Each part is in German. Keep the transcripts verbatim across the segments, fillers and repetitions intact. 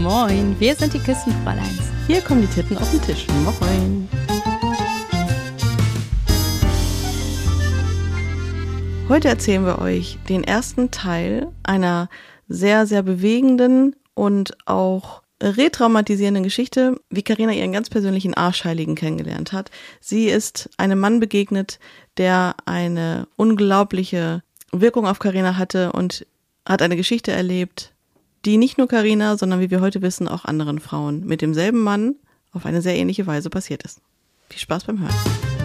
Moin, wir sind die Küstenfräuleins. Hier kommen die Titten auf den Tisch. Moin. Heute erzählen wir euch den ersten Teil einer sehr, sehr bewegenden und auch retraumatisierenden Geschichte, wie Carina ihren ganz persönlichen Arschheiligen kennengelernt hat. Sie ist einem Mann begegnet, der eine unglaubliche Wirkung auf Carina hatte und hat eine Geschichte erlebt, die nicht nur Carina, sondern wie wir heute wissen, auch anderen Frauen mit demselben Mann auf eine sehr ähnliche Weise passiert ist. Viel Spaß beim Hören.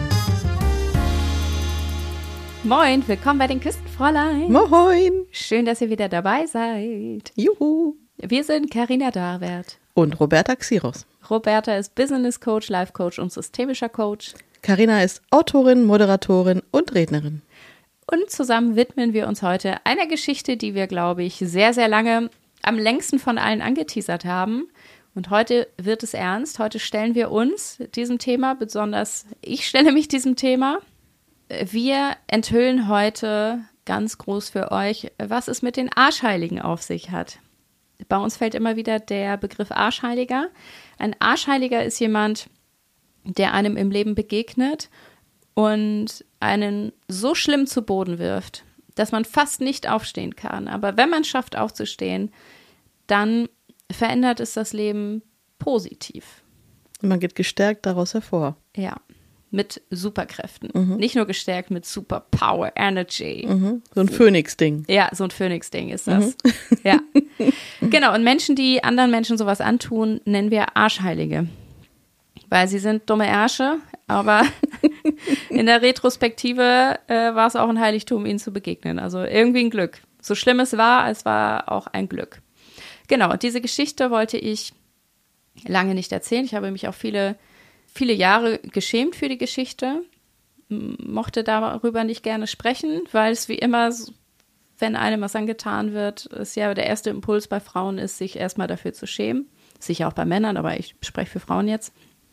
Moin, willkommen bei den Küstenfräulein. Moin. Schön, dass ihr wieder dabei seid. Juhu. Wir sind Carina Darwert. Und Roberta Xiros. Roberta ist Business Coach, Life Coach und systemischer Coach. Carina ist Autorin, Moderatorin und Rednerin. Und zusammen widmen wir uns heute einer Geschichte, die wir, glaube ich, sehr, sehr lange am längsten von allen angeteasert haben. Und heute wird es ernst. Heute stellen wir uns diesem Thema, besonders ich stelle mich diesem Thema. Wir enthüllen heute ganz groß für euch, was es mit den Arschheiligen auf sich hat. Bei uns fällt immer wieder der Begriff Arschheiliger. Ein Arschheiliger ist jemand, der einem im Leben begegnet und einen so schlimm zu Boden wirft, dass man fast nicht aufstehen kann. Aber wenn man es schafft, aufzustehen, dann verändert es das Leben positiv. Man geht gestärkt daraus hervor. Ja, mit Superkräften. Mhm. Nicht nur gestärkt mit Superpower, Energy. Mhm. So ein Phönix-Ding. Ja, so ein Phönix-Ding ist das. Mhm. Ja. Genau, und Menschen, die anderen Menschen sowas antun, nennen wir Arschheilige. Weil sie sind dumme Ärsche, aber in der Retrospektive äh, war es auch ein Heiligtum, ihnen zu begegnen. Also irgendwie ein Glück. So schlimm es war, es war auch ein Glück. Genau, und diese Geschichte wollte ich lange nicht erzählen. Ich habe mich auch viele, viele Jahre geschämt für die Geschichte, mochte darüber nicht gerne sprechen, weil es wie immer, wenn einem was angetan wird, ist ja der erste Impuls bei Frauen ist, sich erstmal dafür zu schämen. Sicher auch bei Männern, aber ich spreche für Frauen jetzt.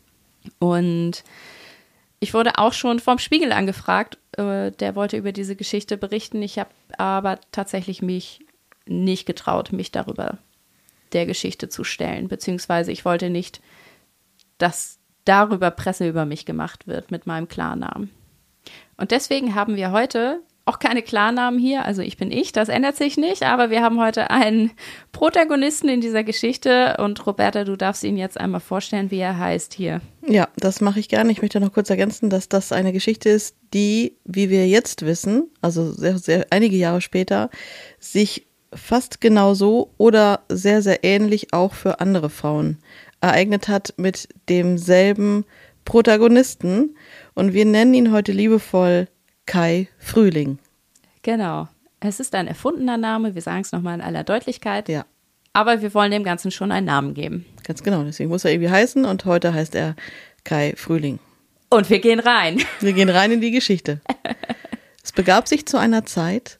Und ich wurde auch schon vom Spiegel angefragt, äh, der wollte über diese Geschichte berichten. Ich habe aber tatsächlich mich nicht getraut, mich darüber der Geschichte zu stellen, beziehungsweise ich wollte nicht, dass darüber Presse über mich gemacht wird mit meinem Klarnamen. Und deswegen haben wir heute auch keine Klarnamen hier, also ich bin ich, das ändert sich nicht, aber wir haben heute einen Protagonisten in dieser Geschichte und Roberta, du darfst ihn jetzt einmal vorstellen, wie er heißt hier. Ja, das mache ich gerne. Ich möchte noch kurz ergänzen, dass das eine Geschichte ist, die, wie wir jetzt wissen, also sehr, sehr einige Jahre später, sich fast genauso oder sehr, sehr ähnlich auch für andere Frauen ereignet hat mit demselben Protagonisten. Und wir nennen ihn heute liebevoll Kai Frühling. Genau. Es ist ein erfundener Name, wir sagen es nochmal in aller Deutlichkeit. Ja. Aber wir wollen dem Ganzen schon einen Namen geben. Ganz genau, deswegen muss er irgendwie heißen und heute heißt er Kai Frühling. Und wir gehen rein. Wir gehen rein in die Geschichte. Es begab sich zu einer Zeit,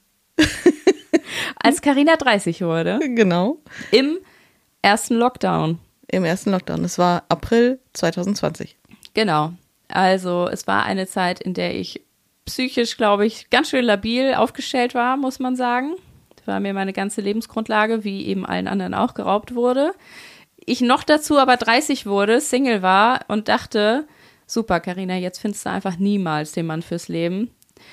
als Carina dreißig wurde. Genau. Im ersten Lockdown. Im ersten Lockdown. Es war April zwanzig zwanzig. Genau. Also es war eine Zeit, in der ich psychisch, glaube ich, ganz schön labil aufgestellt war, muss man sagen. Das war mir meine ganze Lebensgrundlage, wie eben allen anderen auch, geraubt wurde. Ich noch dazu aber dreißig wurde, Single war und dachte, super, Carina, jetzt findest du einfach niemals den Mann fürs Leben.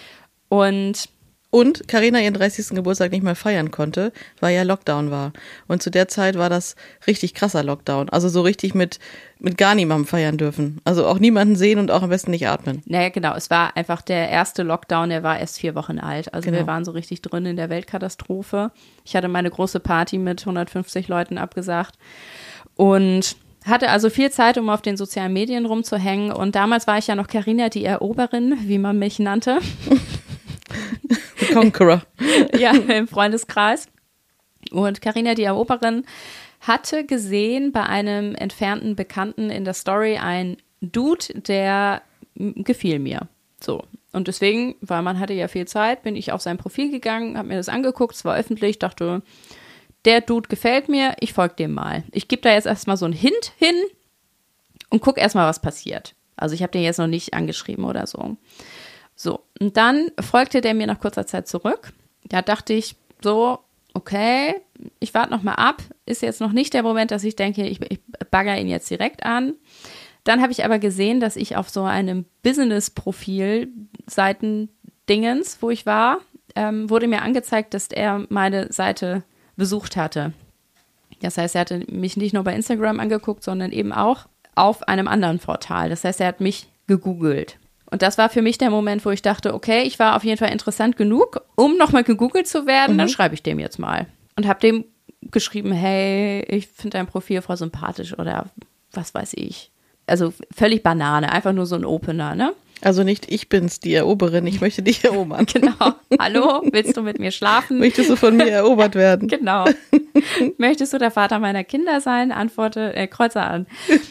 Und Und Carina ihren dreißigsten Geburtstag nicht mehr feiern konnte, weil ja Lockdown war. Und zu der Zeit war das richtig krasser Lockdown. Also so richtig mit, mit gar niemandem feiern dürfen. Also auch niemanden sehen und auch am besten nicht atmen. Naja, genau. Es war einfach der erste Lockdown, der war erst vier Wochen alt. Also Genau. Wir waren so richtig drin in der Weltkatastrophe. Ich hatte meine große Party mit hundertfünfzig Leuten abgesagt und hatte also viel Zeit, um auf den sozialen Medien rumzuhängen. Und damals war ich ja noch Carina, die Eroberin, wie man mich nannte. The Conqueror. Ja, im Freundeskreis. Und Carina, die Eroberin, hatte gesehen bei einem entfernten Bekannten in der Story ein Dude, der m, gefiel mir. So. Und deswegen, weil man hatte ja viel Zeit, bin ich auf sein Profil gegangen, habe mir das angeguckt, es war öffentlich, dachte, der Dude gefällt mir, ich folge dem mal. Ich gebe da jetzt erstmal so einen Hint hin und gucke erstmal, was passiert. Also ich habe den jetzt noch nicht angeschrieben oder so. So, und dann folgte der mir nach kurzer Zeit zurück. Da dachte ich so, okay, ich warte noch mal ab. ist jetzt noch nicht der Moment, dass ich denke, ich, ich bagger ihn jetzt direkt an. Dann habe ich aber gesehen, dass ich auf so einem Business-Profil Seiten-Dingens, wo ich war, ähm, wurde mir angezeigt, dass er meine Seite besucht hatte. Das heißt, er hatte mich nicht nur bei Instagram angeguckt, sondern eben auch auf einem anderen Portal. Das heißt, er hat mich gegoogelt. Und das war für mich der Moment, wo ich dachte, okay, ich war auf jeden Fall interessant genug, um nochmal gegoogelt zu werden, mhm. dann schreibe ich dem jetzt mal. Und habe dem geschrieben, hey, ich finde dein Profil voll sympathisch oder was weiß ich. Also völlig Banane, einfach nur so ein Opener, ne? Also nicht, ich bin's, die Eroberin, ich möchte dich erobern. Genau. Hallo, willst du mit mir schlafen? Möchtest du von mir erobert werden? Genau. Möchtest du der Vater meiner Kinder sein? Antworte, äh, Kreuzer an.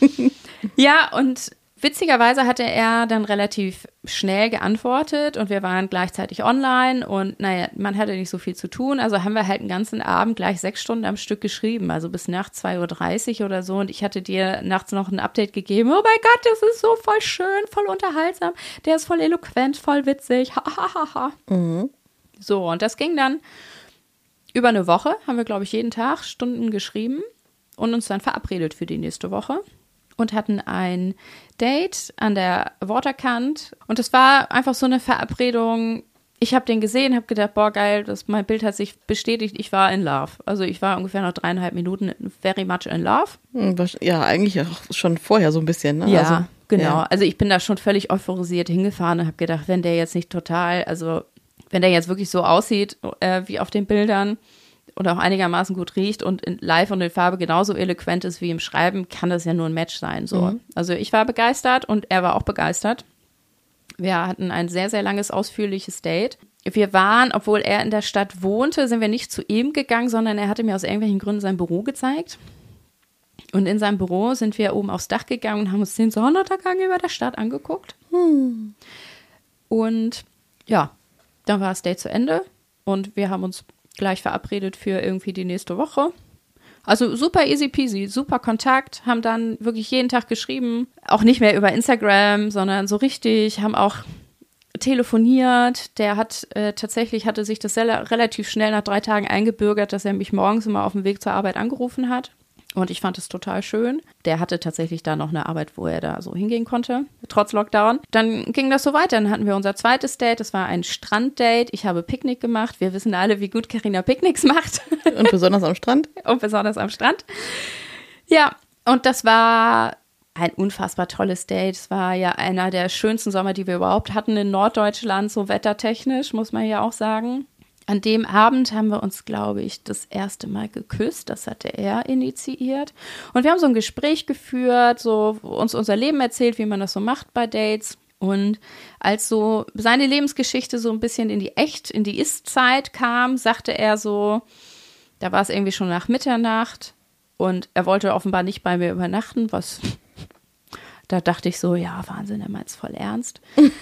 Ja, und witzigerweise hatte er dann relativ schnell geantwortet und wir waren gleichzeitig online und naja, man hatte nicht so viel zu tun, also haben wir halt den ganzen Abend gleich sechs Stunden am Stück geschrieben, also bis nachts zwei Uhr dreißig oder so und ich hatte dir nachts noch ein Update gegeben, oh mein Gott, das ist so voll schön, voll unterhaltsam, der ist voll eloquent, voll witzig, ha, ha, ha, ha. Mhm. So, und das ging dann über eine Woche, haben wir glaube ich jeden Tag Stunden geschrieben und uns dann verabredet für die nächste Woche. Und hatten ein Date an der Waterkant. Und es war einfach so eine Verabredung. Ich habe den gesehen, habe gedacht, boah, geil, das, mein Bild hat sich bestätigt. Ich war in love. Also ich war ungefähr noch dreieinhalb Minuten very much in love. Ja, eigentlich auch schon vorher so ein bisschen. Ne? Ja, also, genau. Ja. Also ich bin da schon völlig euphorisiert hingefahren und habe gedacht, wenn der jetzt nicht total, also wenn der jetzt wirklich so aussieht äh, wie auf den Bildern, und auch einigermaßen gut riecht und in live und in Farbe genauso eloquent ist wie im Schreiben, kann das ja nur ein Match sein. So. Mhm. Also ich war begeistert und er war auch begeistert. Wir hatten ein sehr, sehr langes, ausführliches Date. Wir waren, obwohl er in der Stadt wohnte, sind wir nicht zu ihm gegangen, sondern er hatte mir aus irgendwelchen Gründen sein Büro gezeigt. Und in seinem Büro sind wir oben aufs Dach gegangen und haben uns den Sonnenuntergang über der Stadt angeguckt. Hm. Und ja, dann war das Date zu Ende und wir haben uns gleich verabredet für irgendwie die nächste Woche. Also super easy peasy, super Kontakt, haben dann wirklich jeden Tag geschrieben, auch nicht mehr über Instagram, sondern so richtig, haben auch telefoniert. Der hat äh, tatsächlich, hatte sich das sehr, relativ schnell nach drei Tagen eingebürgert, dass er mich morgens immer auf dem Weg zur Arbeit angerufen hat. Und ich fand es total schön. Der hatte tatsächlich da noch eine Arbeit, wo er da so hingehen konnte, trotz Lockdown. Dann ging das so weiter. Dann hatten wir unser zweites Date. Das war ein Stranddate. Ich habe Picknick gemacht. Wir wissen alle, wie gut Carina Picknicks macht. Und besonders am Strand. Und besonders am Strand. Ja, und das war ein unfassbar tolles Date. Es war ja einer der schönsten Sommer, die wir überhaupt hatten in Norddeutschland, so wettertechnisch, muss man ja auch sagen. An dem Abend haben wir uns, glaube ich, das erste Mal geküsst. Das hatte er initiiert. Und wir haben so ein Gespräch geführt, so uns unser Leben erzählt, wie man das so macht bei Dates. Und als so seine Lebensgeschichte so ein bisschen in die Echt, in die Ist-Zeit kam, sagte er so, da war es irgendwie schon nach Mitternacht und er wollte offenbar nicht bei mir übernachten, was, da dachte ich so, ja, Wahnsinn, er meint's voll ernst.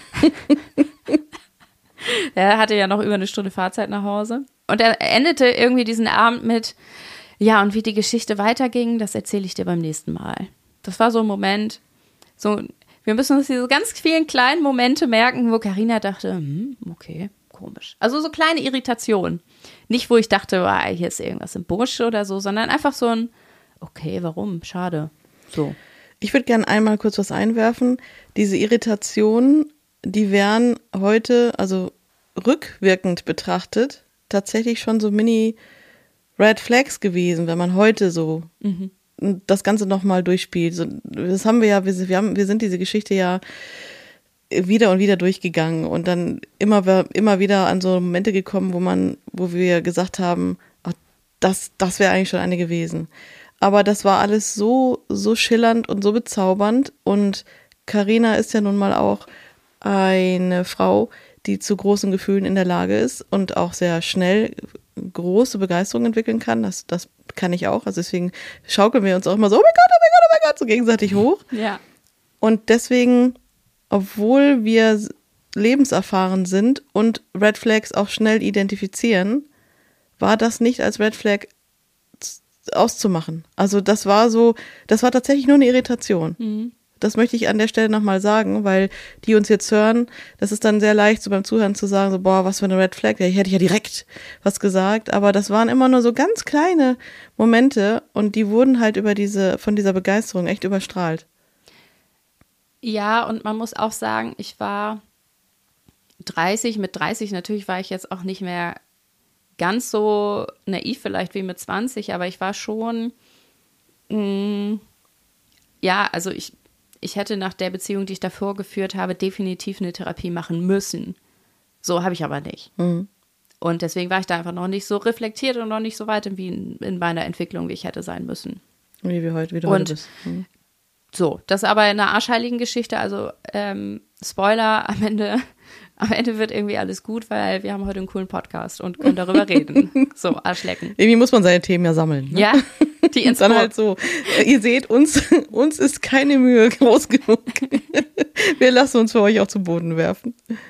Er hatte ja noch über eine Stunde Fahrzeit nach Hause. Und er endete irgendwie diesen Abend mit, ja, und wie die Geschichte weiterging, das erzähle ich dir beim nächsten Mal. Das war so ein Moment, so, wir müssen uns diese ganz vielen kleinen Momente merken, wo Carina dachte, hm, okay, komisch. Also so kleine Irritationen. Nicht, wo ich dachte, ah, hier ist irgendwas im Busch oder so, sondern einfach so ein, okay, warum? Schade. So. Ich würde gerne einmal kurz was einwerfen. Diese Irritationen, die wären heute, also rückwirkend betrachtet, tatsächlich schon so Mini-Red Flags gewesen, wenn man heute so mhm. das Ganze nochmal durchspielt. So, das haben wir ja, wir, wir, haben, wir sind diese Geschichte ja wieder und wieder durchgegangen und dann immer, immer wieder an so Momente gekommen, wo man, wo wir gesagt haben, ach, das, das wäre eigentlich schon eine gewesen. Aber das war alles so, so schillernd und so bezaubernd und Carina ist ja nun mal auch eine Frau, die zu großen Gefühlen in der Lage ist und auch sehr schnell große Begeisterung entwickeln kann. Das, das kann ich auch. Also deswegen schaukeln wir uns auch immer so, oh mein Gott, oh mein Gott, oh mein Gott, so gegenseitig hoch. Ja. Und deswegen, obwohl wir lebenserfahren sind und Red Flags auch schnell identifizieren, war das nicht als Red Flag auszumachen. Also das war so, das war tatsächlich nur eine Irritation. Mhm. das möchte ich an der Stelle nochmal sagen, weil die uns jetzt hören, das ist dann sehr leicht, so beim Zuhören zu sagen, so, boah, was für eine Red Flag, ja, ich hätte ja direkt was gesagt, aber das waren immer nur so ganz kleine Momente und die wurden halt über diese, von dieser Begeisterung echt überstrahlt. Ja, und man muss auch sagen, ich war dreißig, mit dreißig natürlich war ich jetzt auch nicht mehr ganz so naiv vielleicht wie mit zwanzig, aber ich war schon, mh, ja, also ich, ich hätte nach der Beziehung, die ich davor geführt habe, definitiv eine Therapie machen müssen. So habe ich aber nicht. Mhm. Und deswegen war ich da einfach noch nicht so reflektiert und noch nicht so weit wie in, in meiner Entwicklung, wie ich hätte sein müssen. Wie, wie, heute, wie du und heute bist. Mhm. So, das ist aber eine arschheiligen Geschichte, also ähm, Spoiler, am Ende, am Ende wird irgendwie alles gut, weil wir haben heute einen coolen Podcast und können darüber reden. So, Arschlecken. Irgendwie muss man seine Themen ja sammeln. Ne? Ja, die ins Dann halt so, ihr seht, uns, uns ist keine Mühe groß genug. Wir lassen uns für euch auch zu Boden werfen.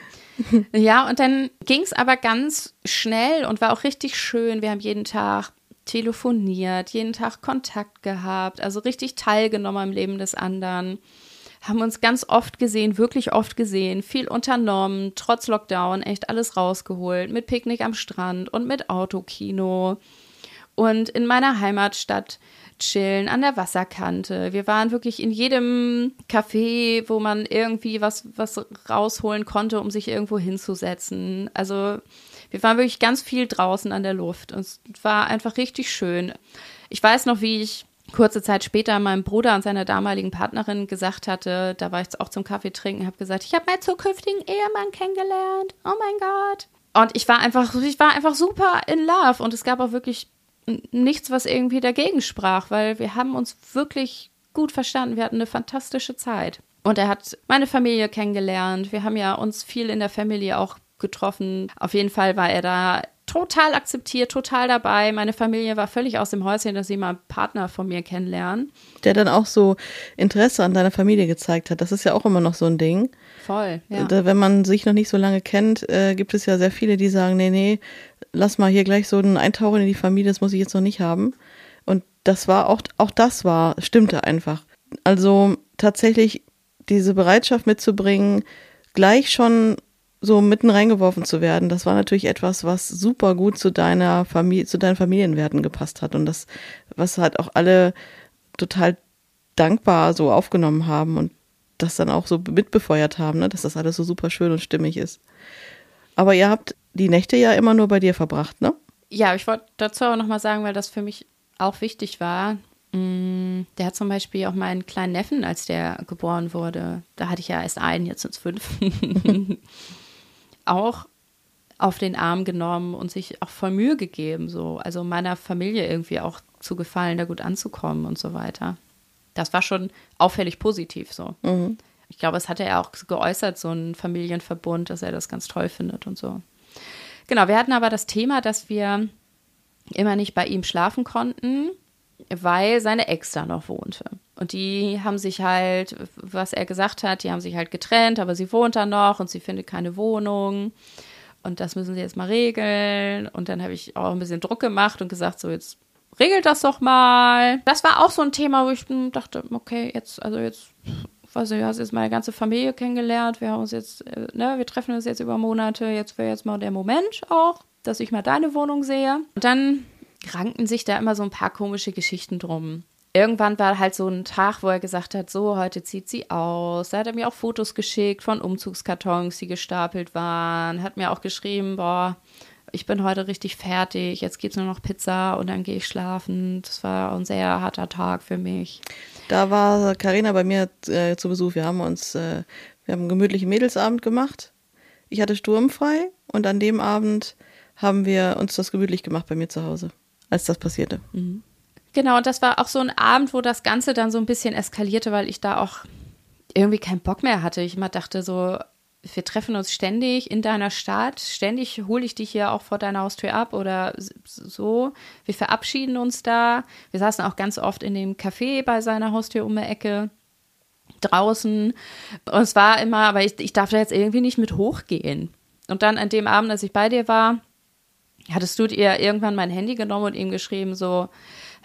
Ja, und dann ging es aber ganz schnell und war auch richtig schön. Wir haben jeden Tag telefoniert, jeden Tag Kontakt gehabt, also richtig teilgenommen am Leben des anderen, haben uns ganz oft gesehen, wirklich oft gesehen, viel unternommen, trotz Lockdown, echt alles rausgeholt, mit Picknick am Strand und mit Autokino und in meiner Heimatstadt chillen, an der Wasserkante. Wir waren wirklich in jedem Café, wo man irgendwie was, was rausholen konnte, um sich irgendwo hinzusetzen. Also wir waren wirklich ganz viel draußen an der Luft und es war einfach richtig schön. Ich weiß noch, wie ich kurze Zeit später meinem Bruder und seiner damaligen Partnerin gesagt hatte, da war ich jetzt auch zum Kaffee trinken, habe gesagt, ich habe meinen zukünftigen Ehemann kennengelernt. Oh mein Gott. Und ich war einfach, ich war einfach super in love und es gab auch wirklich nichts, was irgendwie dagegen sprach, weil wir haben uns wirklich gut verstanden. Wir hatten eine fantastische Zeit. Und er hat meine Familie kennengelernt. Wir haben ja uns viel in der Familie auch getroffen. Auf jeden Fall war er da total akzeptiert, total dabei. Meine Familie war völlig aus dem Häuschen, dass sie mal einen Partner von mir kennenlernen. Der dann auch so Interesse an deiner Familie gezeigt hat. Das ist ja auch immer noch so ein Ding. Voll, ja. Wenn man sich noch nicht so lange kennt, äh, gibt es ja sehr viele, die sagen, nee, nee, lass mal hier gleich so einen Eintauchen in die Familie, das muss ich jetzt noch nicht haben. Und das war auch, auch das war, stimmte einfach. Also tatsächlich diese Bereitschaft mitzubringen, gleich schon so mitten reingeworfen zu werden, das war natürlich etwas, was super gut zu deiner Familie, zu deinen Familienwerten gepasst hat und das, was halt auch alle total dankbar so aufgenommen haben und das dann auch so mitbefeuert haben, ne, dass das alles so super schön und stimmig ist. Aber ihr habt die Nächte ja immer nur bei dir verbracht, ne? Ja, ich wollte dazu auch nochmal sagen, weil das für mich auch wichtig war. Der hat zum Beispiel auch meinen kleinen Neffen, als der geboren wurde, da hatte ich ja erst einen, jetzt sind es fünf, auch auf den Arm genommen und sich auch voll Mühe gegeben, so, also meiner Familie irgendwie auch zu gefallen, da gut anzukommen und so weiter. Das war schon auffällig positiv so. Mhm. Ich glaube, es hatte er auch geäußert, so ein Familienverbund, dass er das ganz toll findet und so. Genau, wir hatten aber das Thema, dass wir immer nicht bei ihm schlafen konnten, weil seine Ex da noch wohnte. Und die haben sich halt, was er gesagt hat, die haben sich halt getrennt, aber sie wohnt da noch und sie findet keine Wohnung. Und das müssen sie jetzt mal regeln. Und dann habe ich auch ein bisschen Druck gemacht und gesagt, so jetzt regelt das doch mal. Das war auch so ein Thema, wo ich dachte, okay, jetzt, also jetzt, weiß ich, du hast jetzt meine ganze Familie kennengelernt, wir haben uns jetzt, ne, wir treffen uns jetzt über Monate, jetzt wäre jetzt mal der Moment auch, dass ich mal deine Wohnung sehe. Und dann rankten sich da immer so ein paar komische Geschichten drum. Irgendwann war halt so ein Tag, wo er gesagt hat, so, heute zieht sie aus. Da hat er mir auch Fotos geschickt von Umzugskartons, die gestapelt waren. Hat mir auch geschrieben, boah, ich bin heute richtig fertig, jetzt gibt's nur noch Pizza und dann gehe ich schlafen. Das war ein sehr harter Tag für mich. Da war Carina bei mir äh, zu Besuch. Wir haben uns, äh, wir haben einen gemütlichen Mädelsabend gemacht. Ich hatte sturmfrei und an dem Abend haben wir uns das gemütlich gemacht bei mir zu Hause, als das passierte. Mhm. Genau, und das war auch so ein Abend, wo das Ganze dann so ein bisschen eskalierte, weil ich da auch irgendwie keinen Bock mehr hatte. Ich immer dachte so, wir treffen uns ständig in deiner Stadt, ständig hole ich dich hier auch vor deiner Haustür ab oder so. Wir verabschieden uns da. Wir saßen auch ganz oft in dem Café bei seiner Haustür um die Ecke, draußen. Und es war immer, aber ich, ich darf da jetzt irgendwie nicht mit hochgehen. Und dann an dem Abend, als ich bei dir war, hattest du dir irgendwann mein Handy genommen und ihm geschrieben so,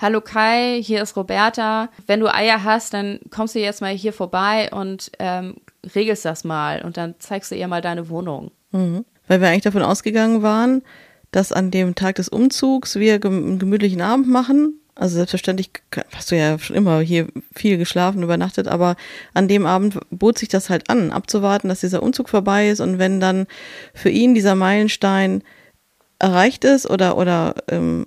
hallo Kai, hier ist Roberta. Wenn du Eier hast, dann kommst du jetzt mal hier vorbei und ähm, regelst das mal. Und dann zeigst du ihr mal deine Wohnung. Mhm. Weil wir eigentlich davon ausgegangen waren, dass an dem Tag des Umzugs wir einen gemütlichen Abend machen. Also selbstverständlich hast du ja schon immer hier viel geschlafen, übernachtet, aber an dem Abend bot sich das halt an, abzuwarten, dass dieser Umzug vorbei ist und wenn dann für ihn dieser Meilenstein erreicht ist oder, oder ähm,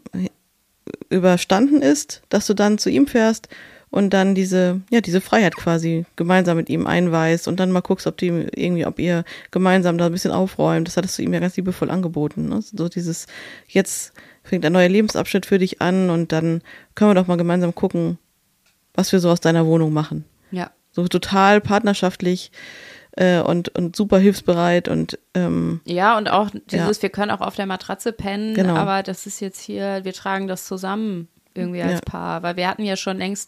überstanden ist, dass du dann zu ihm fährst und dann diese, ja, diese Freiheit quasi gemeinsam mit ihm einweist und dann mal guckst, ob die irgendwie, ob ihr gemeinsam da ein bisschen aufräumt. Das hattest du ihm ja ganz liebevoll angeboten, ne? So dieses, jetzt fängt ein neuer Lebensabschnitt für dich an und dann können wir doch mal gemeinsam gucken, was wir so aus deiner Wohnung machen. Ja. So total partnerschaftlich äh, und, und super hilfsbereit und ähm, ja, und auch dieses, ja. wir können auch auf der Matratze pennen, Genau. aber das ist jetzt hier, wir tragen das zusammen irgendwie als Ja. Paar, weil wir hatten ja schon längst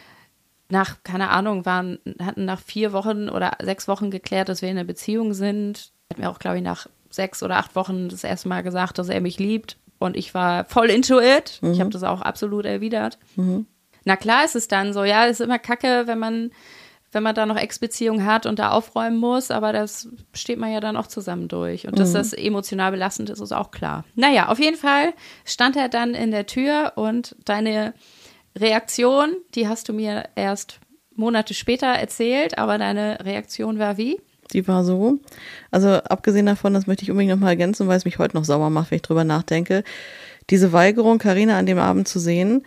nach, keine Ahnung, waren, hatten nach vier Wochen oder sechs Wochen geklärt, dass wir in einer Beziehung sind. Hatten wir auch, glaube ich, nach sechs oder acht Wochen das erste Mal gesagt, dass er mich liebt. Und ich war voll into it. Mhm. Ich habe das auch absolut erwidert. Mhm. Na klar ist es dann so, ja, ist immer kacke, wenn man, wenn man da noch Ex-Beziehungen hat und da aufräumen muss, aber das steht man ja dann auch zusammen durch. Und dass mhm. das emotional belastend ist, ist auch klar. Naja, auf jeden Fall stand er dann in der Tür und deine Reaktion, die hast du mir erst Monate später erzählt, aber deine Reaktion war wie? Die war so, also abgesehen davon, das möchte ich unbedingt nochmal ergänzen, weil es mich heute noch sauer macht, wenn ich drüber nachdenke. Diese Weigerung, Carina an dem Abend zu sehen,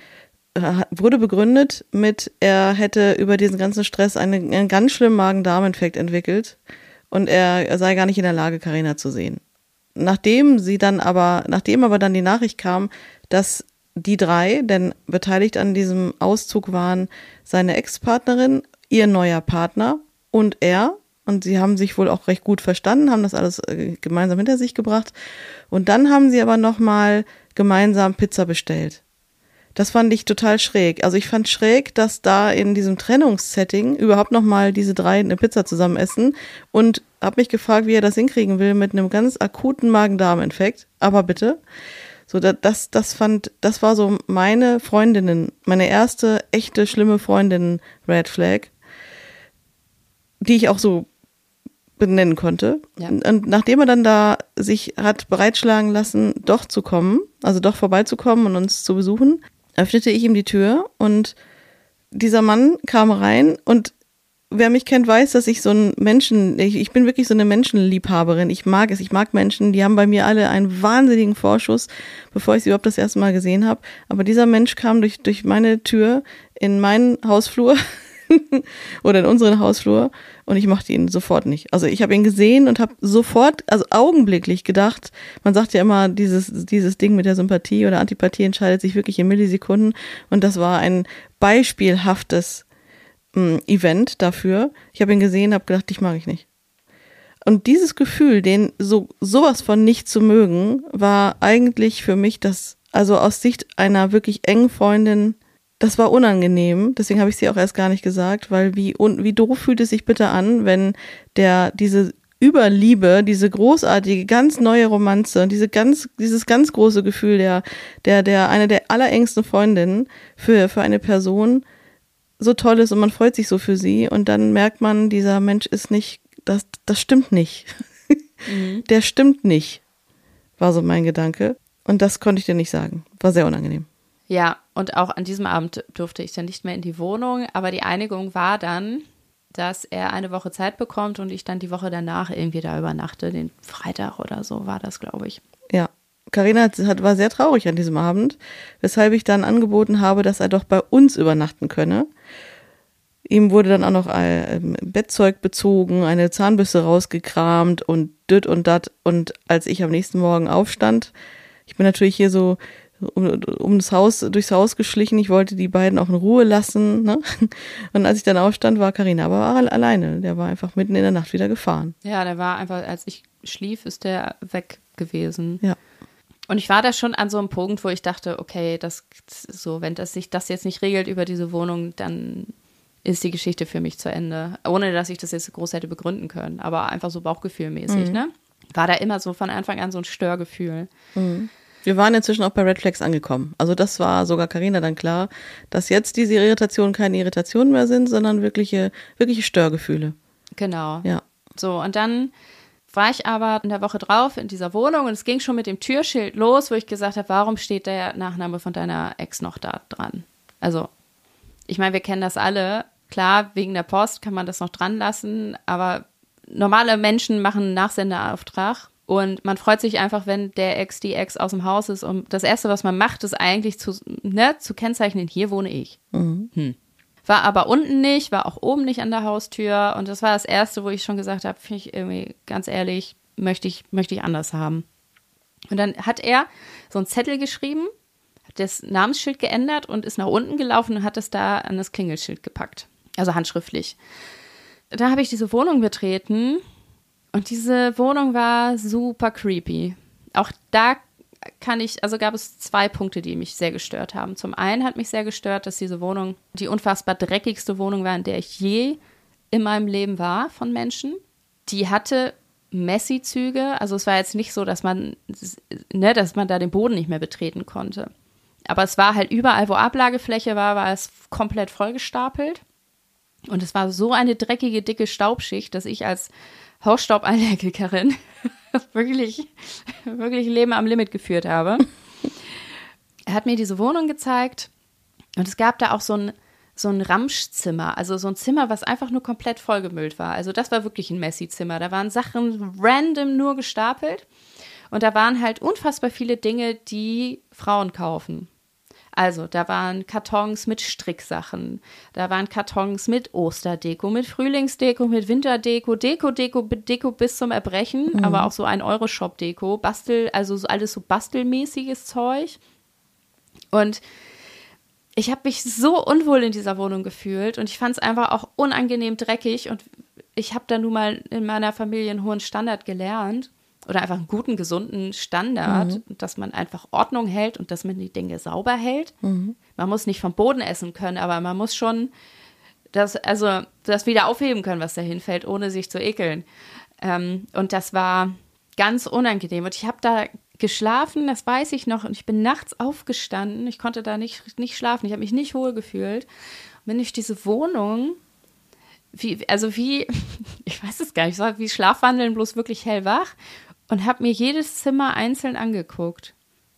wurde begründet mit, er hätte über diesen ganzen Stress einen, einen ganz schlimmen Magen-Darm-Infekt entwickelt und er, er sei gar nicht in der Lage, Carina zu sehen. Nachdem sie dann aber, nachdem aber dann die Nachricht kam, dass die drei, denn beteiligt an diesem Auszug waren seine Ex-Partnerin, ihr neuer Partner und er. Und sie haben sich wohl auch recht gut verstanden, haben das alles äh, gemeinsam hinter sich gebracht. Und dann haben sie aber nochmal gemeinsam Pizza bestellt. Das fand ich total schräg. Also ich fand schräg, dass da in diesem Trennungssetting überhaupt nochmal diese drei eine Pizza zusammen essen und habe mich gefragt, wie er das hinkriegen will mit einem ganz akuten Magen-Darm-Infekt. Aber bitte. So, das, das fand, das war so meine Freundinnen, meine erste echte schlimme Freundin Red Flag, die ich auch so benennen konnte. Ja. Und nachdem er dann da sich hat bereitschlagen lassen, doch zu kommen, also doch vorbeizukommen und uns zu besuchen, öffnete ich ihm die Tür und dieser Mann kam rein und wer mich kennt, weiß, dass ich so ein Menschen, ich, ich bin wirklich so eine Menschenliebhaberin. Ich mag es, ich mag Menschen, die haben bei mir alle einen wahnsinnigen Vorschuss, bevor ich sie überhaupt das erste Mal gesehen habe. Aber dieser Mensch kam durch, durch meine Tür in meinen Hausflur oder in unseren Hausflur und ich mochte ihn sofort nicht. Also ich habe ihn gesehen und habe sofort, also augenblicklich gedacht, man sagt ja immer, dieses, dieses Ding mit der Sympathie oder Antipathie entscheidet sich wirklich in Millisekunden und das war ein beispielhaftes Event dafür. Ich habe ihn gesehen, habe gedacht, dich mag ich nicht. Und dieses Gefühl, den so sowas von nicht zu mögen, war eigentlich für mich das, also aus Sicht einer wirklich engen Freundin, das war unangenehm. Deswegen habe ich sie auch erst gar nicht gesagt, weil wie wie doof fühlt es sich bitte an, wenn der diese Überliebe, diese großartige, ganz neue Romanze, diese ganz dieses ganz große Gefühl der der der eine der allerengsten Freundinnen für für eine Person so toll ist und man freut sich so für sie und dann merkt man, dieser Mensch ist nicht, das, das stimmt nicht. Mhm. Der stimmt nicht, war so mein Gedanke. Und das konnte ich dir nicht sagen. War sehr unangenehm. Ja, und auch an diesem Abend durfte ich dann nicht mehr in die Wohnung, aber die Einigung war dann, dass er eine Woche Zeit bekommt und ich dann die Woche danach irgendwie da übernachte, den Freitag oder so war das, glaube ich. Ja. Carina hat, war sehr traurig an diesem Abend, weshalb ich dann angeboten habe, dass er doch bei uns übernachten könne. Ihm wurde dann auch noch ein Bettzeug bezogen, eine Zahnbürste rausgekramt und düt und dat. Und als ich am nächsten Morgen aufstand, ich bin natürlich hier so um, um das Haus, durchs Haus geschlichen, ich wollte die beiden auch in Ruhe lassen, ne? Und als ich dann aufstand, war Carina aber war alleine. Der war einfach mitten in der Nacht wieder gefahren. Ja, der war einfach, als ich schlief, ist der weg gewesen. Ja. Und ich war da schon an so einem Punkt, wo ich dachte, okay, das so, wenn das sich das jetzt nicht regelt über diese Wohnung, dann ist die Geschichte für mich zu Ende. Ohne, dass ich das jetzt groß hätte begründen können, aber einfach so bauchgefühlmäßig, mhm. ne? War da immer so von Anfang an so ein Störgefühl. Mhm. Wir waren inzwischen auch bei Red Flags angekommen. Also das war sogar Carina dann klar, dass jetzt diese Irritationen keine Irritationen mehr sind, sondern wirkliche, wirkliche Störgefühle. Genau. Ja. So, und dann war ich aber in der Woche drauf in dieser Wohnung und es ging schon mit dem Türschild los, wo ich gesagt habe, warum steht der Nachname von deiner Ex noch da dran? Also, ich meine, wir kennen das alle. Klar, wegen der Post kann man das noch dran lassen, aber normale Menschen machen einen Nachsenderauftrag und man freut sich einfach, wenn der Ex, die Ex aus dem Haus ist und das Erste, was man macht, ist eigentlich zu, ne, zu kennzeichnen, hier wohne ich. Mhm. Hm. War aber unten nicht, war auch oben nicht an der Haustür und das war das Erste, wo ich schon gesagt habe, finde ich irgendwie, ganz ehrlich, möchte ich, möchte ich anders haben. Und dann hat er so einen Zettel geschrieben, hat das Namensschild geändert und ist nach unten gelaufen und hat es da an das Klingelschild gepackt, also handschriftlich. Da habe ich diese Wohnung betreten und diese Wohnung war super creepy. Auch da kann ich, also gab es zwei Punkte, die mich sehr gestört haben. Zum einen hat mich sehr gestört, dass diese Wohnung die unfassbar dreckigste Wohnung war, in der ich je in meinem Leben war von Menschen. Die hatte Messi-Züge, also es war jetzt nicht so, dass man, ne, dass man da den Boden nicht mehr betreten konnte. Aber es war halt überall, wo Ablagefläche war, war es komplett vollgestapelt. Und es war so eine dreckige, dicke Staubschicht, dass ich als Hausstauballergikerin wirklich, wirklich Leben am Limit geführt habe. Er hat mir diese Wohnung gezeigt und es gab da auch so ein, so ein Ramschzimmer, also so ein Zimmer, was einfach nur komplett vollgemüllt war. Also das war wirklich ein Messi-Zimmer. Da waren Sachen random nur gestapelt und da waren halt unfassbar viele Dinge, die Frauen kaufen. Also, da waren Kartons mit Stricksachen, da waren Kartons mit Osterdeko, mit Frühlingsdeko, mit Winterdeko, Deko, Deko, Deko bis zum Erbrechen, mhm. aber auch so ein Euro-Shop-Deko, Bastel, also so alles so bastelmäßiges Zeug. Und ich habe mich so unwohl in dieser Wohnung gefühlt und ich fand es einfach auch unangenehm dreckig und ich habe da nun mal in meiner Familie einen hohen Standard gelernt. Oder einfach einen guten, gesunden Standard, mhm. dass man einfach Ordnung hält und dass man die Dinge sauber hält. Mhm. Man muss nicht vom Boden essen können, aber man muss schon das, also das wieder aufheben können, was da hinfällt, ohne sich zu ekeln. Ähm, und das war ganz unangenehm. Und ich habe da geschlafen, das weiß ich noch. Und ich bin nachts aufgestanden. Ich konnte da nicht, nicht schlafen. Ich habe mich nicht wohl gefühlt. Und bin durch diese Wohnung, wie, also wie, ich weiß es gar nicht, so wie Schlafwandeln, bloß wirklich hellwach. Und habe mir jedes Zimmer einzeln angeguckt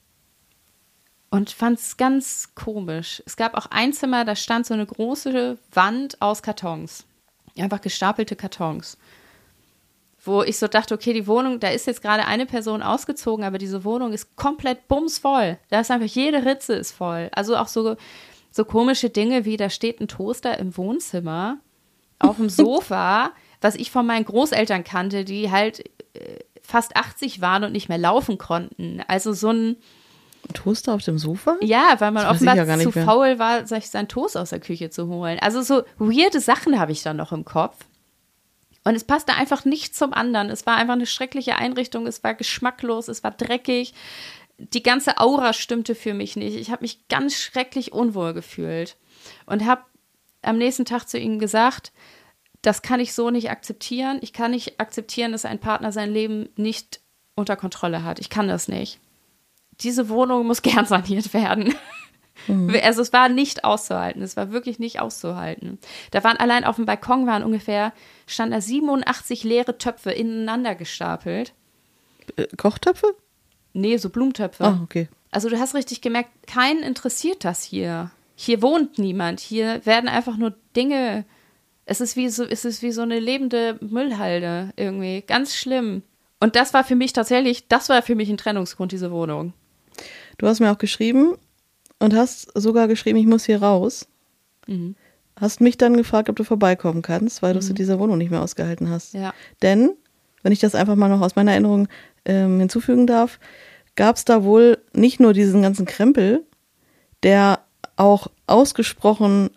und fand es ganz komisch. Es gab auch ein Zimmer, da stand so eine große Wand aus Kartons, einfach gestapelte Kartons, wo ich so dachte, okay, die Wohnung, da ist jetzt gerade eine Person ausgezogen, aber diese Wohnung ist komplett bumsvoll. Da ist einfach, jede Ritze ist voll. Also auch so, so komische Dinge wie, da steht ein Toaster im Wohnzimmer auf dem Sofa, was ich von meinen Großeltern kannte, die halt äh, fast achtzig waren und nicht mehr laufen konnten. Also so ein Toaster auf dem Sofa? Ja, weil man offenbar ja zu faul war, sich seinen Toast aus der Küche zu holen. Also so weirde Sachen habe ich dann noch im Kopf. Und es passte einfach nicht zum anderen. Es war einfach eine schreckliche Einrichtung. Es war geschmacklos, es war dreckig. Die ganze Aura stimmte für mich nicht. Ich habe mich ganz schrecklich unwohl gefühlt. Und habe am nächsten Tag zu ihnen gesagt, das kann ich so nicht akzeptieren. Ich kann nicht akzeptieren, dass ein Partner sein Leben nicht unter Kontrolle hat. Ich kann das nicht. Diese Wohnung muss gern saniert werden. Mhm. Also es war nicht auszuhalten. Es war wirklich nicht auszuhalten. Da waren allein auf dem Balkon waren ungefähr, standen da siebenundachtzig leere Töpfe ineinander gestapelt. Äh, Kochtöpfe? Nee, so Blumentöpfe. Ah, okay. Also du hast richtig gemerkt, keinen interessiert das hier. Hier wohnt niemand. Hier werden einfach nur Dinge. Es ist wie so, es ist wie so eine lebende Müllhalde irgendwie. Ganz schlimm. Und das war für mich tatsächlich, das war für mich ein Trennungsgrund, diese Wohnung. Du hast mir auch geschrieben und hast sogar geschrieben, ich muss hier raus. Mhm. Hast mich dann gefragt, ob du vorbeikommen kannst, weil du es in dieser Wohnung nicht mehr ausgehalten hast. Ja. Denn, wenn ich das einfach mal noch aus meiner Erinnerung ähm, hinzufügen darf, gab es da wohl nicht nur diesen ganzen Krempel, der auch ausgesprochen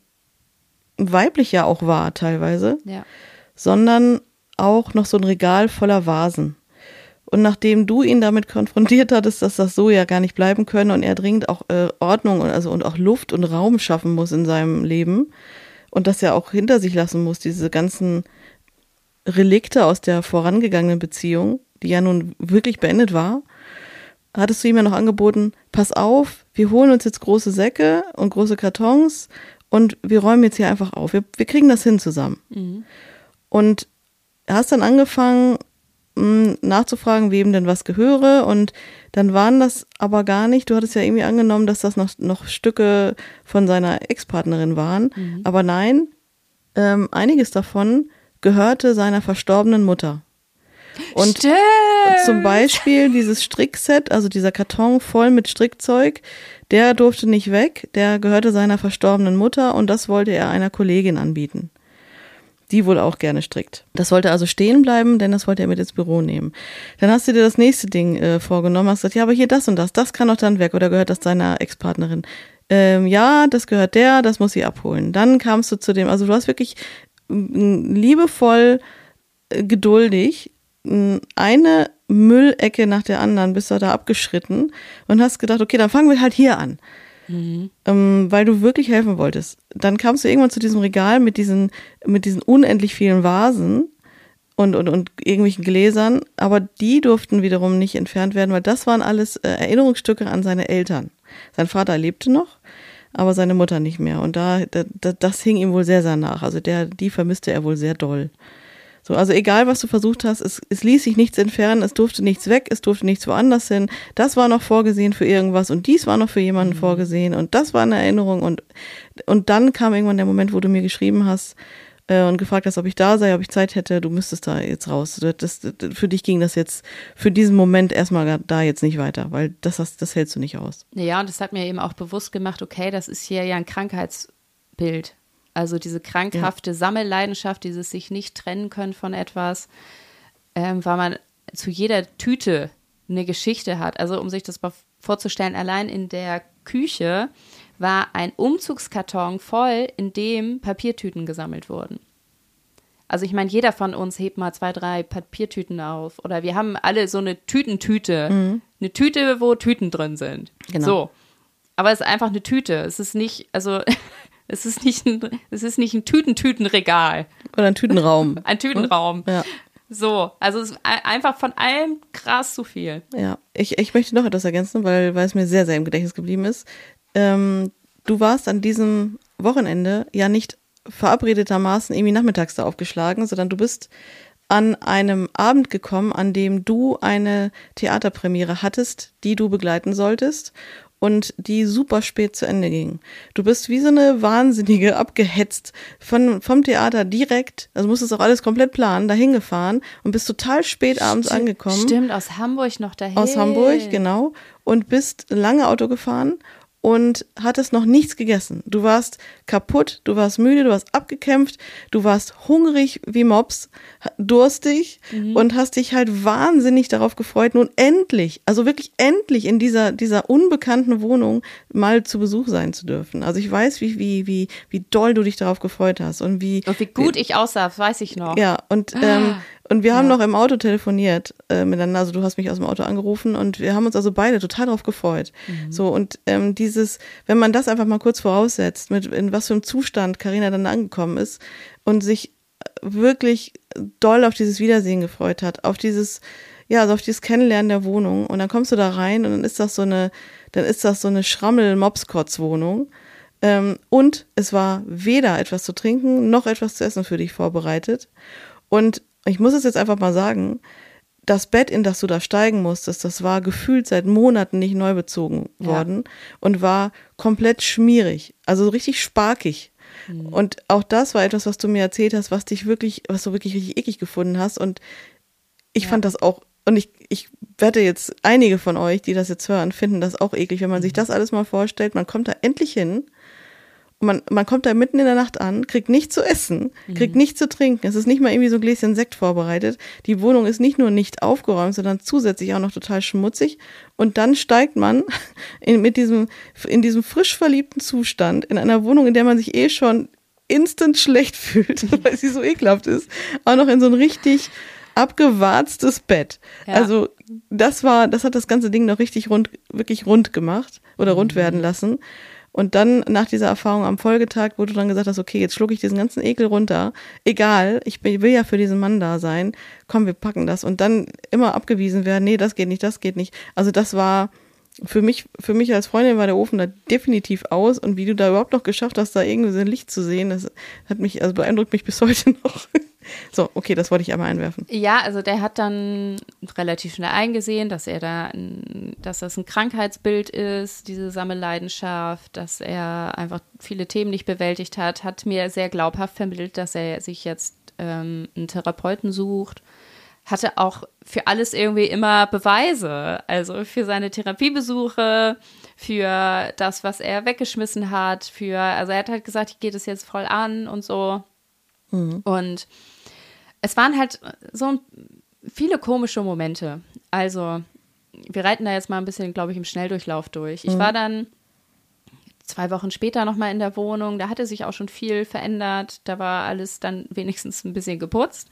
weiblich ja auch war teilweise, ja. sondern auch noch so ein Regal voller Vasen. Und nachdem du ihn damit konfrontiert hattest, dass das so ja gar nicht bleiben können und er dringend auch äh, Ordnung und, also, und auch Luft und Raum schaffen muss in seinem Leben und das ja auch hinter sich lassen muss, diese ganzen Relikte aus der vorangegangenen Beziehung, die ja nun wirklich beendet war, hattest du ihm ja noch angeboten, pass auf, wir holen uns jetzt große Säcke und große Kartons und wir räumen jetzt hier einfach auf. Wir, wir kriegen das hin zusammen. Mhm. Und hast dann angefangen, mh, nachzufragen, wem denn was gehöre, und dann waren das aber gar nicht, du hattest ja irgendwie angenommen, dass das noch, noch Stücke von seiner Ex-Partnerin waren, mhm. aber nein, ähm, einiges davon gehörte seiner verstorbenen Mutter. Und Stimmt. Zum Beispiel dieses Strickset, also dieser Karton voll mit Strickzeug, der durfte nicht weg, der gehörte seiner verstorbenen Mutter und das wollte er einer Kollegin anbieten, die wohl auch gerne strickt. Das sollte also stehen bleiben, denn das wollte er mit ins Büro nehmen. Dann hast du dir das nächste Ding äh, vorgenommen, hast gesagt, ja, aber hier das und das, das kann doch dann weg, oder gehört das deiner Ex-Partnerin? Ähm, ja, das gehört der, das muss sie abholen. Dann kamst du zu dem, also du hast wirklich liebevoll, äh, geduldig eine Müllecke nach der anderen, bist du da abgeschritten und hast gedacht, okay, dann fangen wir halt hier an. Mhm. Ähm, weil du wirklich helfen wolltest. Dann kamst du irgendwann zu diesem Regal mit diesen, mit diesen unendlich vielen Vasen und, und, und irgendwelchen Gläsern, aber die durften wiederum nicht entfernt werden, weil das waren alles äh, Erinnerungsstücke an seine Eltern. Sein Vater lebte noch, aber seine Mutter nicht mehr. Und da, da, das hing ihm wohl sehr, sehr nach. Also der, die vermisste er wohl sehr doll. So, also egal, was du versucht hast, es, es ließ sich nichts entfernen, es durfte nichts weg, es durfte nichts woanders hin. Das war noch vorgesehen für irgendwas und dies war noch für jemanden mhm. vorgesehen und das war eine Erinnerung. Und, und dann kam irgendwann der Moment, wo du mir geschrieben hast äh, und gefragt hast, ob ich da sei, ob ich Zeit hätte, du müsstest da jetzt raus. Das, das, für dich ging das jetzt für diesen Moment erstmal da jetzt nicht weiter, weil das, hast, das hältst du nicht aus. Ja, und das hat mir eben auch bewusst gemacht, okay, das ist hier ja ein Krankheitsbild. Also diese krankhafte ja. Sammelleidenschaft, dieses sich nicht trennen können von etwas, ähm, weil man zu jeder Tüte eine Geschichte hat. Also um sich das mal vorzustellen, allein in der Küche war ein Umzugskarton voll, in dem Papiertüten gesammelt wurden. Also ich meine, jeder von uns hebt mal zwei, drei Papiertüten auf. Oder wir haben alle so eine Tütentüte. Mhm. Eine Tüte, wo Tüten drin sind. Genau. So. Aber es ist einfach eine Tüte. Es ist nicht, also... Es ist nicht ein, es ist nicht ein Tüten-Tüten-Regal. Oder ein Tütenraum. Ein Tütenraum. Ja. So, also es ist einfach von allem krass zu viel. Ja, ich, ich möchte noch etwas ergänzen, weil, weil es mir sehr, sehr im Gedächtnis geblieben ist. Ähm, du warst an diesem Wochenende ja nicht verabredetermaßen irgendwie nachmittags da aufgeschlagen, sondern du bist an einem Abend gekommen, an dem du eine Theaterpremiere hattest, die du begleiten solltest. Und die super spät zu Ende ging. Du bist wie so eine Wahnsinnige abgehetzt von, vom Theater direkt, also musstest auch alles komplett planen, dahin gefahren und bist total spät Stimmt, abends angekommen. Stimmt, aus Hamburg noch dahin. Aus Hamburg, genau. Und bist lange Auto gefahren und hattest noch nichts gegessen. Du warst kaputt, du warst müde, du warst abgekämpft, du warst hungrig wie Mops, durstig mhm. und hast dich halt wahnsinnig darauf gefreut, nun endlich, also wirklich endlich in dieser dieser unbekannten Wohnung mal zu Besuch sein zu dürfen. Also ich weiß, wie wie wie wie doll du dich darauf gefreut hast und wie und wie gut wie, ich aussah, das weiß ich noch. Ja, und ah. ähm, Und wir haben ja. noch im Auto telefoniert äh, miteinander, also du hast mich aus dem Auto angerufen und wir haben uns also beide total drauf gefreut. Mhm. So, und ähm, dieses, wenn man das einfach mal kurz voraussetzt, mit in was für einem Zustand Carina dann angekommen ist und sich wirklich doll auf dieses Wiedersehen gefreut hat, auf dieses, ja, also auf dieses Kennenlernen der Wohnung, und dann kommst du da rein und dann ist das so eine, dann ist das so eine Schrammel-Mopskotz-Wohnung. Ähm, und es war weder etwas zu trinken noch etwas zu essen für dich vorbereitet. Und ich muss es jetzt einfach mal sagen, das Bett, in das du da steigen musstest, das war gefühlt seit Monaten nicht neu bezogen worden ja. und war komplett schmierig, also richtig sparkig. Mhm. Und auch das war etwas, was du mir erzählt hast, was dich wirklich, was du wirklich richtig eklig gefunden hast. Und ich ja. fand das auch, und ich, ich wette jetzt, einige von euch, die das jetzt hören, finden das auch eklig, wenn man mhm. sich das alles mal vorstellt. Man kommt da endlich hin. Man, man kommt da mitten in der Nacht an, kriegt nichts zu essen, kriegt mhm. nichts zu trinken. Es ist nicht mal irgendwie so ein Gläschen Sekt vorbereitet. Die Wohnung ist nicht nur nicht aufgeräumt, sondern zusätzlich auch noch total schmutzig. Und dann steigt man in, mit diesem, in diesem frisch verliebten Zustand in einer Wohnung, in der man sich eh schon instant schlecht fühlt, weil sie so ekelhaft ist, auch noch in so ein richtig abgewarztes Bett. Ja. Also das war, das hat das ganze Ding noch richtig rund, wirklich rund gemacht oder rund mhm. werden lassen. Und dann nach dieser Erfahrung am Folgetag, wo du dann gesagt hast, okay, jetzt schlucke ich diesen ganzen Ekel runter, egal, ich will ja für diesen Mann da sein, komm, wir packen das. Und dann immer abgewiesen werden, nee, das geht nicht, das geht nicht. Also das war für mich, für mich als Freundin war der Ofen da definitiv aus. Und wie du da überhaupt noch geschafft hast, da irgendwie so ein Licht zu sehen, das hat mich, also beeindruckt mich bis heute noch. So, okay, das wollte ich einmal einwerfen. Ja, also der hat dann relativ schnell eingesehen, dass er da, ein, dass das ein Krankheitsbild ist, diese Sammelleidenschaft, dass er einfach viele Themen nicht bewältigt hat, hat mir sehr glaubhaft vermittelt, dass er sich jetzt ähm, einen Therapeuten sucht. Hatte auch für alles irgendwie immer Beweise, also für seine Therapiebesuche, für das, was er weggeschmissen hat, für, also er hat halt gesagt, ich gehe das jetzt voll an und so. Mhm. Und es waren halt so viele komische Momente. Also wir reiten da jetzt mal ein bisschen, glaube ich, im Schnelldurchlauf durch. Ich mhm. war dann zwei Wochen später nochmal in der Wohnung, da hatte sich auch schon viel verändert, da war alles dann wenigstens ein bisschen geputzt.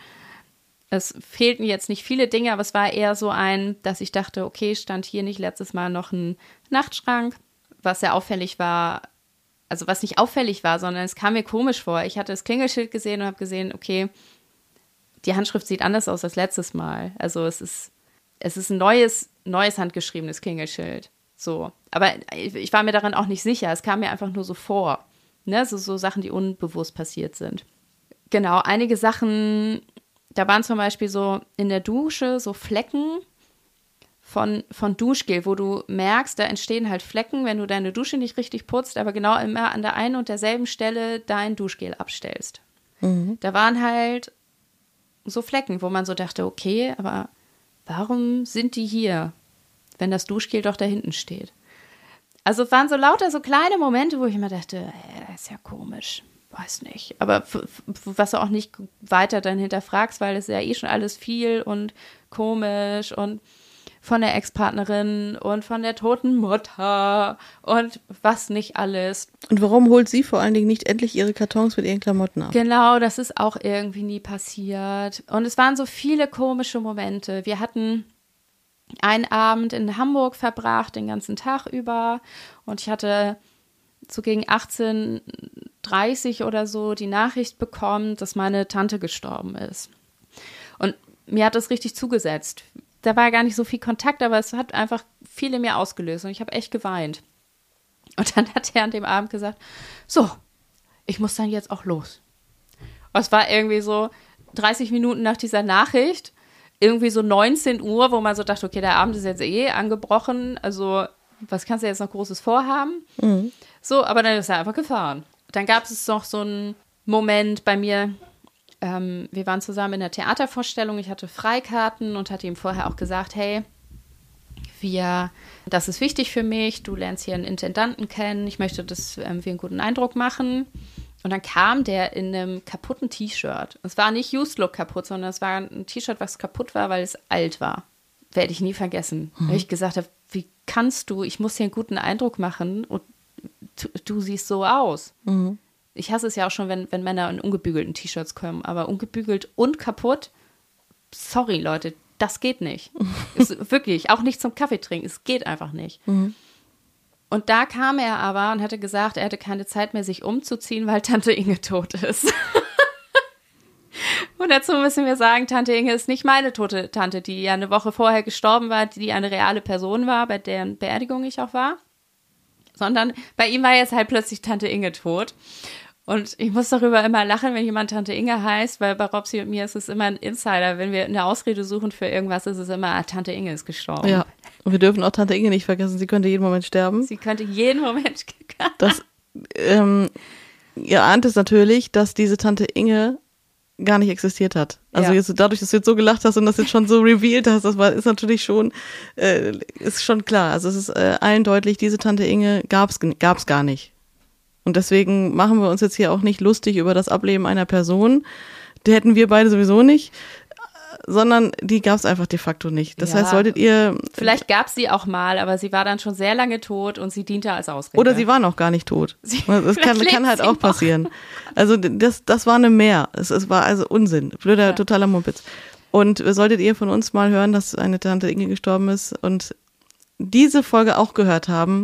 Es fehlten jetzt nicht viele Dinge, aber es war eher so ein, dass ich dachte, okay, stand hier nicht letztes Mal noch ein Nachtschrank, was sehr auffällig war, also was nicht auffällig war, sondern es kam mir komisch vor. Ich hatte das Klingelschild gesehen und habe gesehen, okay, die Handschrift sieht anders aus als letztes Mal. Also es ist, es ist ein neues, neues handgeschriebenes Klingelschild. So. Aber ich war mir daran auch nicht sicher. Es kam mir einfach nur so vor. Ne? So, so Sachen, die unbewusst passiert sind. Genau, einige Sachen, da waren zum Beispiel so in der Dusche so Flecken von, von Duschgel, wo du merkst, da entstehen halt Flecken, wenn du deine Dusche nicht richtig putzt, aber genau immer an der einen und derselben Stelle dein Duschgel abstellst. Mhm. Da waren halt so Flecken, wo man so dachte, okay, aber warum sind die hier, wenn das Duschgel doch da hinten steht? Also es waren so lauter so kleine Momente, wo ich immer dachte, äh, ist ja komisch, weiß nicht. Aber f- f- was du auch nicht weiter dann hinterfragst, weil es ja eh schon alles viel und komisch und von der Ex-Partnerin und von der toten Mutter und was nicht alles. Und warum holt sie vor allen Dingen nicht endlich ihre Kartons mit ihren Klamotten ab? Genau, das ist auch irgendwie nie passiert. Und es waren so viele komische Momente. Wir hatten einen Abend in Hamburg verbracht, den ganzen Tag über. Und ich hatte so gegen achtzehn Uhr dreißig oder so die Nachricht bekommen, dass meine Tante gestorben ist. Und mir hat das richtig zugesetzt. Da war gar nicht so viel Kontakt, aber es hat einfach viel in mir ausgelöst und ich habe echt geweint. Und dann hat er an dem Abend gesagt, so, ich muss dann jetzt auch los. Und es war irgendwie so dreißig Minuten nach dieser Nachricht, irgendwie so neunzehn Uhr, wo man so dachte, okay, der Abend ist jetzt eh angebrochen, also was kannst du jetzt noch Großes vorhaben? Mhm. So, aber dann ist er einfach gefahren. Dann gab es noch so einen Moment bei mir, Ähm, wir waren zusammen in der Theatervorstellung, ich hatte Freikarten und hatte ihm vorher auch gesagt, hey, wir, das ist wichtig für mich, du lernst hier einen Intendanten kennen, ich möchte, dass ähm, wir einen guten Eindruck machen. Und dann kam der in einem kaputten T-Shirt. Es war nicht Used Look kaputt, sondern es war ein T-Shirt, was kaputt war, weil es alt war. Werde ich nie vergessen. Mhm. Weil ich gesagt habe, wie kannst du, ich muss hier einen guten Eindruck machen und du, du siehst so aus. Mhm. Ich hasse es ja auch schon, wenn, wenn Männer in ungebügelten T-Shirts kommen, aber ungebügelt und kaputt, sorry Leute, das geht nicht. Ist wirklich, auch nicht zum Kaffee trinken, es geht einfach nicht. Mhm. Und da kam er aber und hatte gesagt, er hätte keine Zeit mehr, sich umzuziehen, weil Tante Inge tot ist. Und dazu müssen wir sagen, Tante Inge ist nicht meine tote Tante, die ja eine Woche vorher gestorben war, die eine reale Person war, bei deren Beerdigung ich auch war. Sondern bei ihm war jetzt halt plötzlich Tante Inge tot. Und ich muss darüber immer lachen, wenn jemand Tante Inge heißt, weil bei Robsi und mir ist es immer ein Insider. Wenn wir eine Ausrede suchen für irgendwas, ist es immer, ah, Tante Inge ist gestorben. Ja, und wir dürfen auch Tante Inge nicht vergessen. Sie könnte jeden Moment sterben. Sie könnte jeden Moment das, ähm, ihr ahnt es natürlich, dass diese Tante Inge gar nicht existiert hat. Also ja. jetzt, dadurch, dass du jetzt so gelacht hast und das jetzt schon so revealed hast, das war, ist natürlich schon, äh, ist schon klar. Also es ist äh, allen deutlich, diese Tante Inge gab's, gab's gar nicht. Und deswegen machen wir uns jetzt hier auch nicht lustig über das Ableben einer Person. Die hätten wir beide sowieso nicht, sondern die gab es einfach de facto nicht. Das ja. heißt, solltet ihr... Vielleicht gab es sie auch mal, aber sie war dann schon sehr lange tot und sie diente als Ausrede. Oder sie war noch gar nicht tot. Sie, das kann, kann halt auch passieren. Noch. Also das, das war eine Mehr. Es, es war also Unsinn. Blöder, ja. totaler Mumpitz. Und solltet ihr von uns mal hören, dass eine Tante Inge gestorben ist und diese Folge auch gehört haben,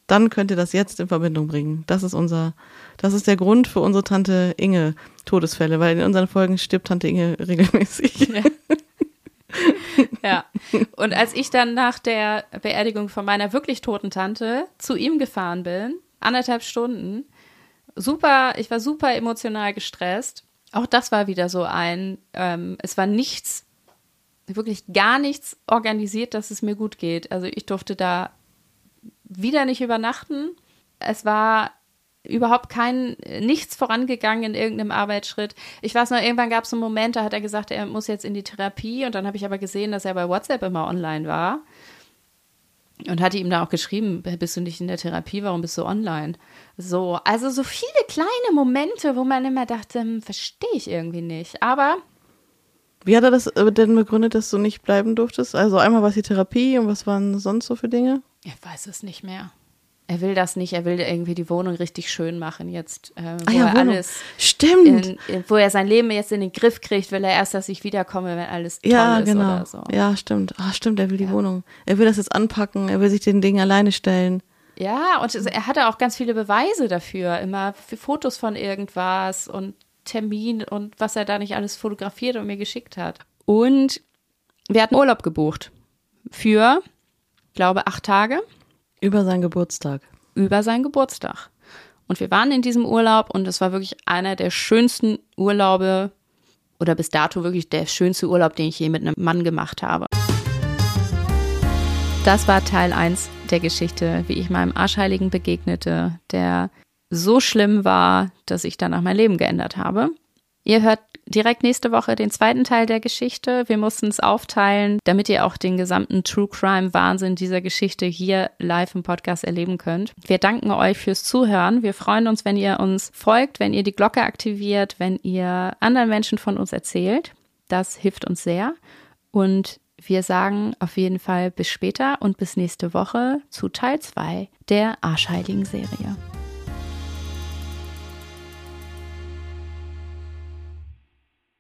dann könnt ihr das jetzt in Verbindung bringen. Das ist unser, das ist der Grund für unsere Tante Inge Todesfälle, weil in unseren Folgen stirbt Tante Inge regelmäßig. Ja. Ja, und als ich dann nach der Beerdigung von meiner wirklich toten Tante zu ihm gefahren bin, anderthalb Stunden, super, ich war super emotional gestresst. Auch das war wieder so ein, ähm, es war nichts, wirklich gar nichts organisiert, dass es mir gut geht. Also ich durfte da wieder nicht übernachten. Es war überhaupt kein, nichts vorangegangen in irgendeinem Arbeitsschritt. Ich weiß noch, irgendwann gab es einen Moment, da hat er gesagt, er muss jetzt in die Therapie und dann habe ich aber gesehen, dass er bei WhatsApp immer online war und hatte ihm da auch geschrieben, bist du nicht in der Therapie, warum bist du online? So, also so viele kleine Momente, wo man immer dachte, hm, verstehe ich irgendwie nicht, aber... Wie hat er das denn begründet, dass du nicht bleiben durftest? Also einmal war es die Therapie und was waren sonst so für Dinge? Ich weiß es nicht mehr. Er will das nicht, er will irgendwie die Wohnung richtig schön machen jetzt, äh, wo ah ja, er Wohnung. alles, Stimmt. in, in, wo er sein Leben jetzt in den Griff kriegt, will er erst, dass ich wiederkomme, wenn alles toll ja, ist genau. oder so. Ja, stimmt. Ah, stimmt, er will die Ja. Wohnung. Er will das jetzt anpacken, er will sich den Ding alleine stellen. Ja, und es, er hatte auch ganz viele Beweise dafür, immer für Fotos von irgendwas und Termin und was er da nicht alles fotografiert und mir geschickt hat. Und wir hatten Urlaub gebucht für, ich glaube, acht Tage. Über seinen Geburtstag. Über seinen Geburtstag. Und wir waren in diesem Urlaub und es war wirklich einer der schönsten Urlaube oder bis dato wirklich der schönste Urlaub, den ich je mit einem Mann gemacht habe. Das war Teil eins der Geschichte, wie ich meinem Arschheiligen begegnete, der so schlimm war, dass ich danach mein Leben geändert habe. Ihr hört direkt nächste Woche den zweiten Teil der Geschichte. Wir mussten es aufteilen, damit ihr auch den gesamten True Crime Wahnsinn dieser Geschichte hier live im Podcast erleben könnt. Wir danken euch fürs Zuhören. Wir freuen uns, wenn ihr uns folgt, wenn ihr die Glocke aktiviert, wenn ihr anderen Menschen von uns erzählt. Das hilft uns sehr. Und wir sagen auf jeden Fall bis später und bis nächste Woche zu Teil zwei der Arschheiligen Serie.